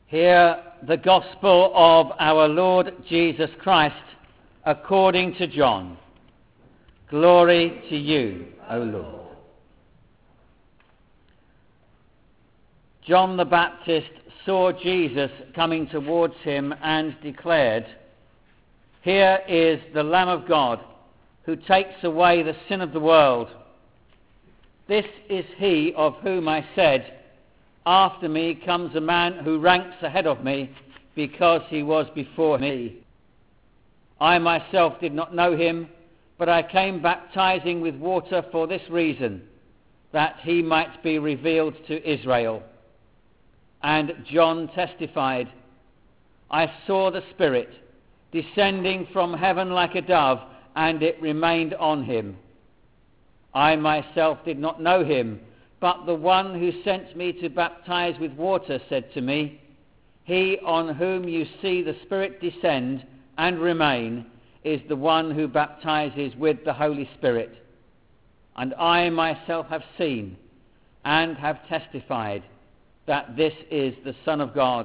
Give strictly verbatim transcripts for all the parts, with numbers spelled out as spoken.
Hear the gospel of our Lord Jesus Christ according to John. Glory to you, O Lord. John the Baptist saw Jesus coming towards him and declared, "Here is the Lamb of God who takes away the sin of the world. This is he of whom I said, 'After me comes a man who ranks ahead of me, because he was before me.' I myself did not know him, but I came baptizing with water for this reason, that he might be revealed to Israel." And John testified, "I saw the Spirit descending from heaven like a dove, and it remained on him. I myself did not know him, but the one who sent me to baptize with water said to me, 'He on whom you see the Spirit descend and remain is the one who baptizes with the Holy Spirit.' And I myself have seen and have testified that this is the Son of God."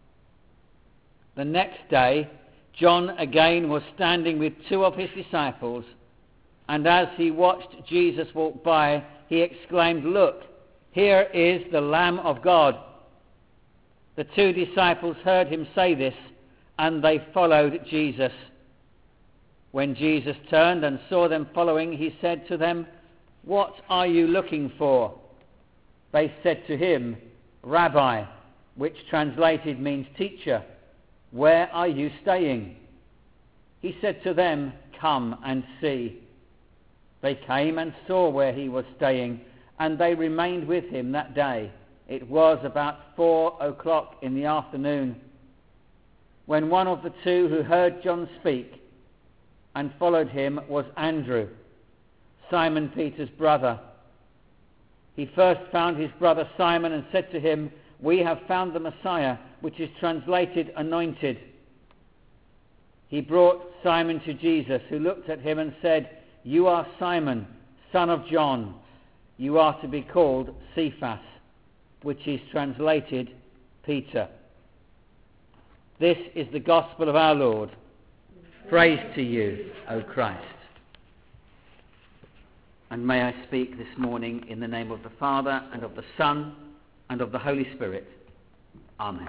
The next day, John again was standing with two of his disciples, and as he watched Jesus walk by, he exclaimed, "Look, here is the Lamb of God." The two disciples heard him say this, and they followed Jesus. When Jesus turned and saw them following, he said to them, "What are you looking for?" They said to him, "Rabbi," which translated means teacher, "where are you staying?" He said to them, "Come and see." They came and saw where he was staying, and they remained with him that day. It was about four o'clock in the afternoon, when one of the two who heard John speak and followed him was Andrew, Simon Peter's brother. He first found his brother Simon and said to him, "We have found the Messiah," which is translated anointed. He brought Simon to Jesus, who looked at him and said, "You are Simon, son of John. You are to be called Cephas," which is translated Peter. This is the gospel of our Lord. Praise to you, O Christ. And may I speak this morning in the name of the Father, and of the Son, and of the Holy Spirit. Amen.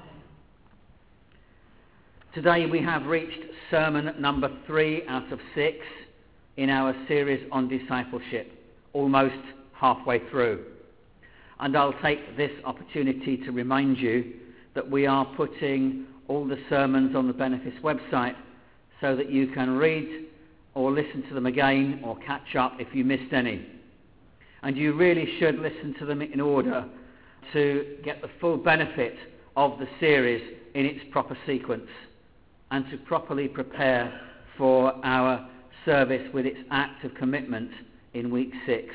Today we have reached sermon number three out of six in our series on discipleship, almost halfway through. And I'll take this opportunity to remind you that we are putting all the sermons on the Benefice website so that you can read or listen to them again or catch up if you missed any. And you really should listen to them in order to get the full benefit of the series in its proper sequence and to properly prepare for our service with its act of commitment in week six.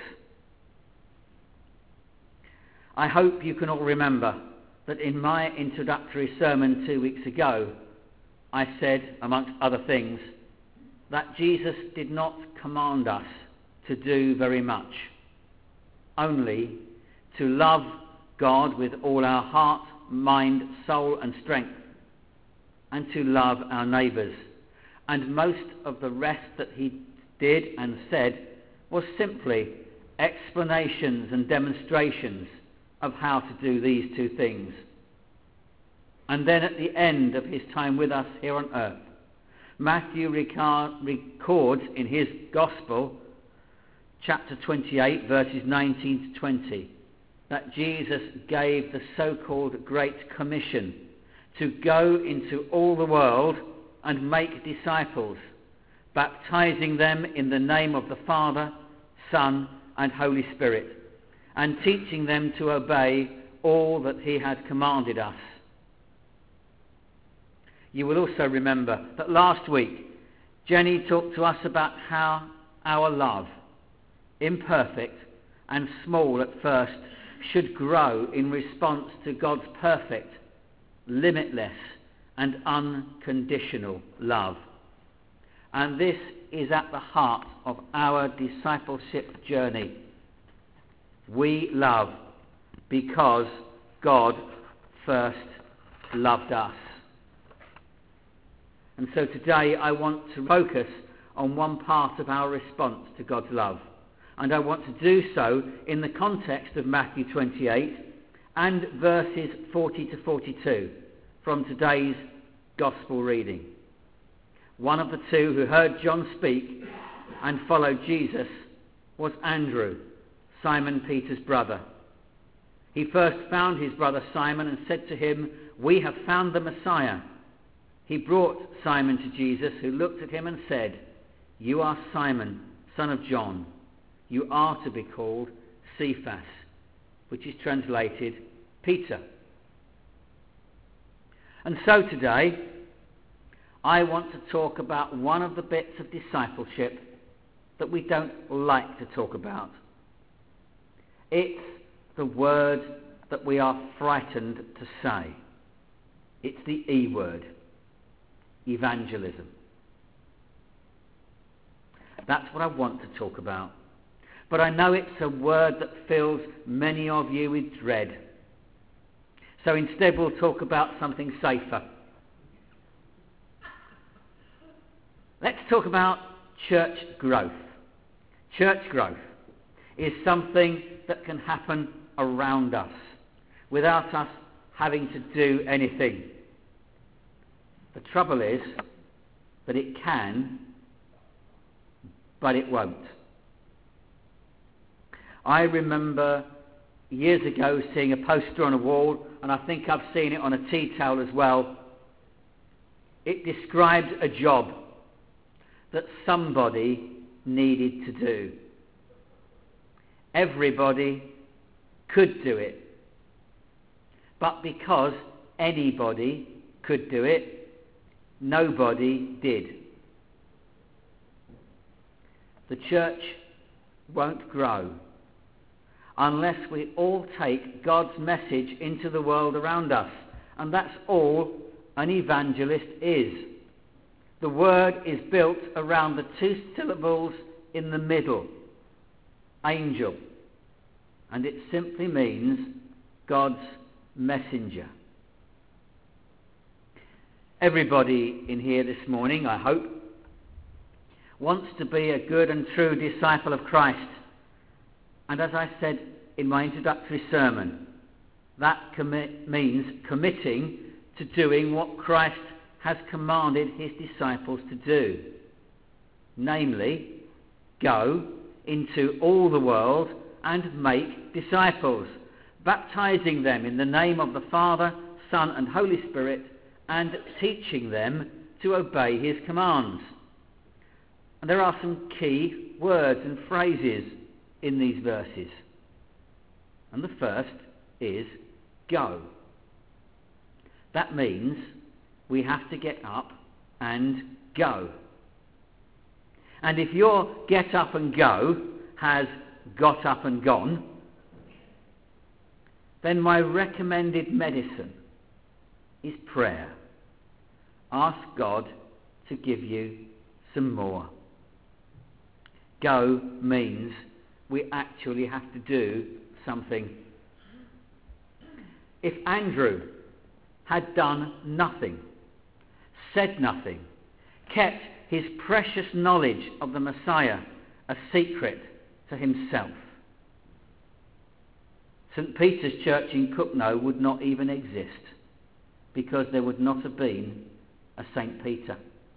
I hope you can all remember that in my introductory sermon two weeks ago, I said, amongst other things, that Jesus did not command us to do very much, only to love God with all our heart, mind, soul and strength, and to love our neighbours. And most of the rest that he did and said was simply explanations and demonstrations of how to do these two things. And then at the end of his time with us here on earth, Matthew records in his Gospel, chapter twenty-eight, verses nineteen to twenty, that Jesus gave the so-called Great Commission to go into all the world and make disciples, baptizing them in the name of the Father, Son, and Holy Spirit, and teaching them to obey all that he had commanded us. You will also remember that last week Jenny talked to us about how our love, imperfect and small at first, should grow in response to God's perfect, limitless and unconditional love. And this is at the heart of our discipleship journey. We love because God first loved us. And so today I want to focus on one part of our response to God's love. And I want to do so in the context of Matthew twenty-eight and verses forty to forty-two from today's Gospel reading. One of the two who heard John speak and followed Jesus was Andrew, Simon Peter's brother. He first found his brother Simon and said to him, "We have found the Messiah." He brought Simon to Jesus, who looked at him and said, "You are Simon, son of John. You are to be called Cephas," which is translated Peter. And so today, I want to talk about one of the bits of discipleship that we don't like to talk about. It's the word that we are frightened to say. It's the E word, evangelism. That's what I want to talk about. But I know it's a word that fills many of you with dread. So instead we'll talk about something safer. Let's talk about church growth. Church growth is something that can happen around us without us having to do anything. The trouble is that it can, but it won't. I remember years ago seeing a poster on a wall, and I think I've seen it on a tea towel as well. It described a job that somebody needed to do. Everybody could do it. But because anybody could do it, nobody did. The church won't grow unless we all take God's message into the world around us. And that's all an evangelist is. The word is built around the two syllables in the middle, angel. And it simply means God's messenger. Everybody in here this morning, I hope, wants to be a good and true disciple of Christ. And as I said in my introductory sermon, that commit means committing to doing what Christ has commanded his disciples to do. Namely, go into all the world and make disciples, baptizing them in the name of the Father, Son and Holy Spirit, and teaching them to obey his commands. And there are some key words and phrases in these verses. And the first is go. That means we have to get up and go. And if your get up and go has got up and gone, then my recommended medicine is prayer. Ask God to give you some more. Go means we actually have to do something. If Andrew had done nothing, said nothing, kept his precious knowledge of the Messiah a secret to himself, Saint Peter's Church in Cooknoe would not even exist, because there would not have been a Saint Peter.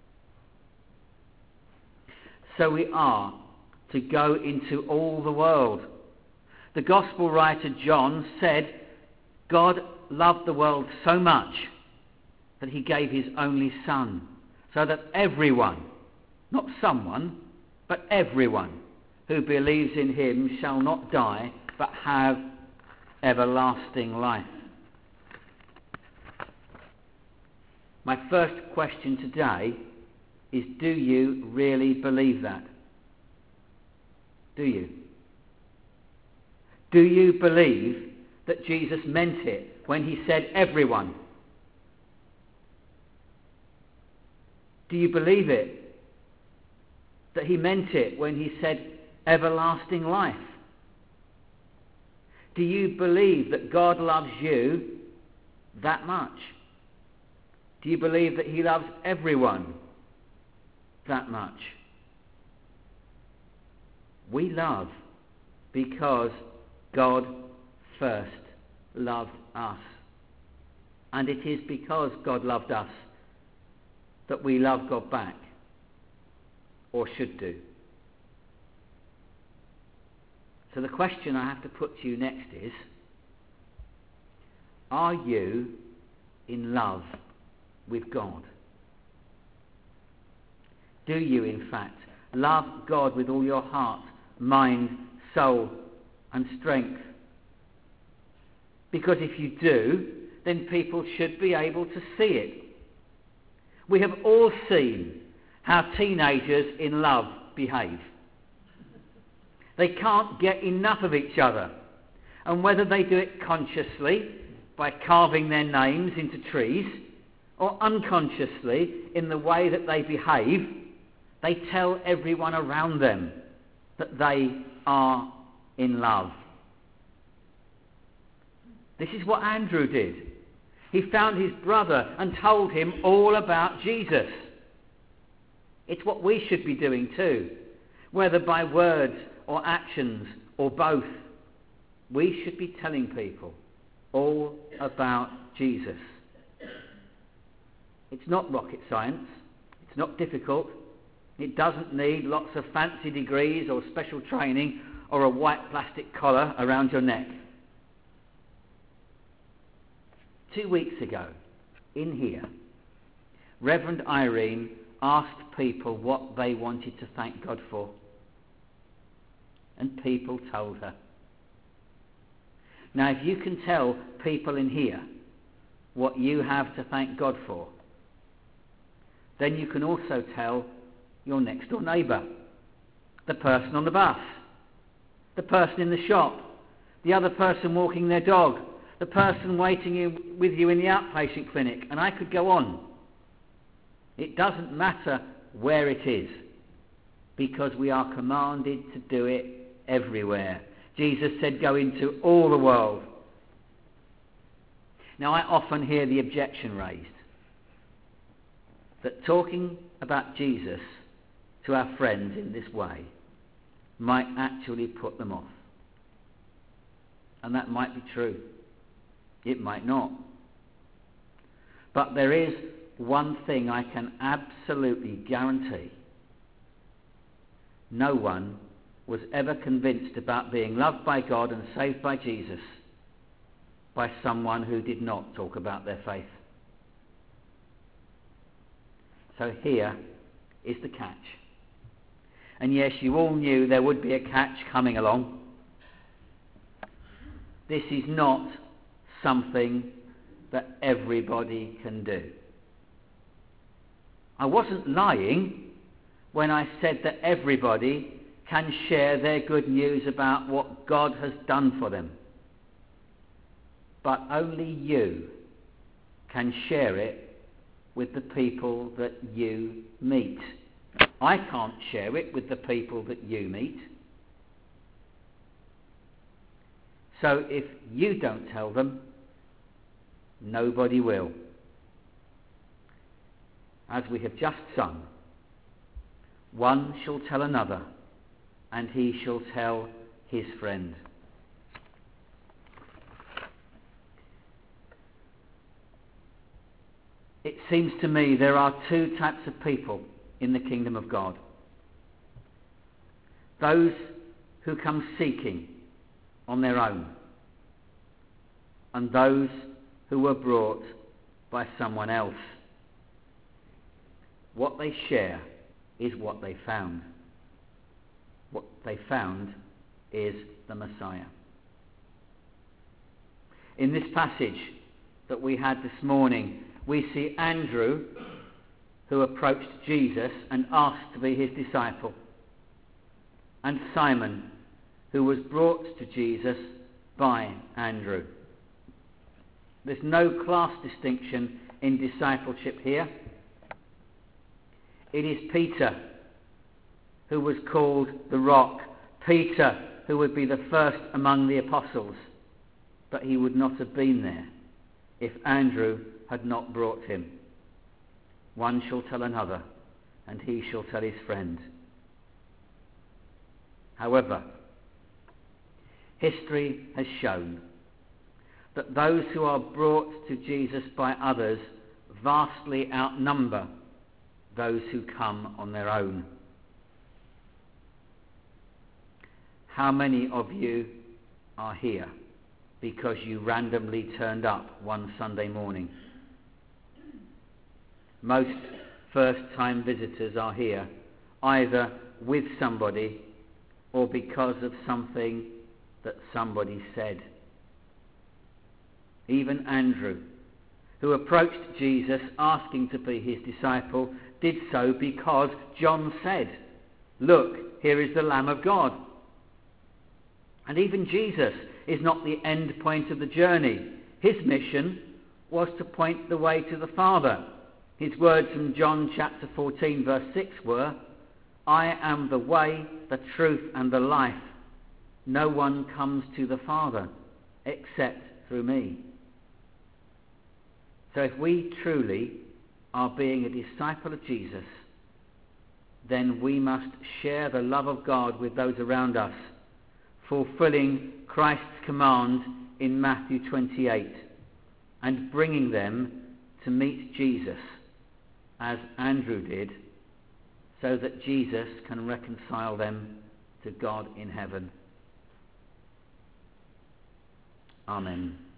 So we are to go into all the world. The Gospel writer John said, God loved the world so much that he gave his only Son, so that everyone, not someone, but everyone who believes in him shall not die, but have everlasting life. My first question today is, do you really believe that? Do you? Do you believe that Jesus meant it when he said everyone? Do you believe it that he meant it when he said everlasting life? Do you believe that God loves you that much? Do you believe that he loves everyone that much? We love because God first loved us. And it is because God loved us that we love God back, or should do. So the question I have to put to you next is, are you in love with God? Do you, in fact, love God with all your heart, mind, soul, and strength? Because if you do, then people should be able to see it. We have all seen how teenagers in love behave. They can't get enough of each other. And whether they do it consciously, by carving their names into trees, or unconsciously in the way that they behave, they tell everyone around them that they are in love. This is what Andrew did. He found his brother and told him all about Jesus. It's what we should be doing too, whether by words or actions or both. We should be telling people all about Jesus. It's not rocket science. It's not difficult. It doesn't need lots of fancy degrees or special training or a white plastic collar around your neck. Two weeks ago, in here, Reverend Irene asked people what they wanted to thank God for. And people told her. Now, if you can tell people in here what you have to thank God for, then you can also tell your next door neighbour, the person on the bus, the person in the shop, the other person walking their dog, the person waiting in, with you in the outpatient clinic, and I could go on. It doesn't matter where it is, because we are commanded to do it everywhere. Jesus said, go into all the world. Now, I often hear the objection raised that talking about Jesus to our friends in this way might actually put them off. And that might be true. It might not. But there is one thing I can absolutely guarantee. No one was ever convinced about being loved by God and saved by Jesus by someone who did not talk about their faith. So here is the catch. And yes, you all knew there would be a catch coming along. This is not something that everybody can do. I wasn't lying when I said that everybody can share their good news about what God has done for them. But only you can share it with the people that you meet. I can't share it with the people that you meet. So if you don't tell them, nobody will. As we have just sung, one shall tell another, and he shall tell his friend. It seems to me there are two types of people in the kingdom of God. Those who come seeking on their own, and those who were brought by someone else. What they share is what they found. What they found is the Messiah. In this passage that we had this morning, we see Andrew, who approached Jesus and asked to be his disciple, and Simon, who was brought to Jesus by Andrew. There's no class distinction in discipleship here. It is Peter, who was called the Rock. Peter, who would be the first among the apostles. But he would not have been there if Andrew had not brought him. one shall tell another, and he shall tell his friend. However, history has shown that those who are brought to Jesus by others vastly outnumber those who come on their own. How many of you are here because you randomly turned up one Sunday morning? Most first-time visitors are here either with somebody or because of something that somebody said. Even Andrew, who approached Jesus asking to be his disciple, did so because John said, "Look, here is the Lamb of God." And even Jesus is not the end point of the journey. His mission was to point the way to the Father. His words from John chapter fourteen verse six were, "I am the way, the truth and the life. No one comes to the Father except through me." So if we truly are being a disciple of Jesus, then we must share the love of God with those around us, fulfilling Christ's command in Matthew twenty-eight and bringing them to meet Jesus as Andrew did, so that Jesus can reconcile them to God in heaven. Amen.